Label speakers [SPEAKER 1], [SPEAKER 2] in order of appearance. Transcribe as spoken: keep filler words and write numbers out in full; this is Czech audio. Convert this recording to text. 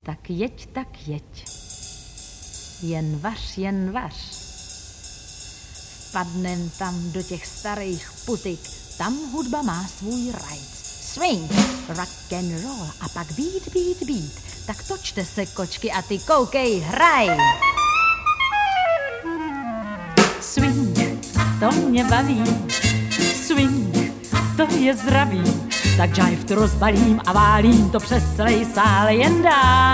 [SPEAKER 1] Tak jeď, tak jeď, jen vař, jen vař. Spadnem tam do těch starých putik, tam hudba má svůj rajc. Swing, rock and roll a pak beat, beat, beat. Tak točte se, kočky, a ty koukej, hraj. Swing, to mě baví, swing, to je zdravý. Tak jive to rozbalím a válím to přes celý sál jen dál.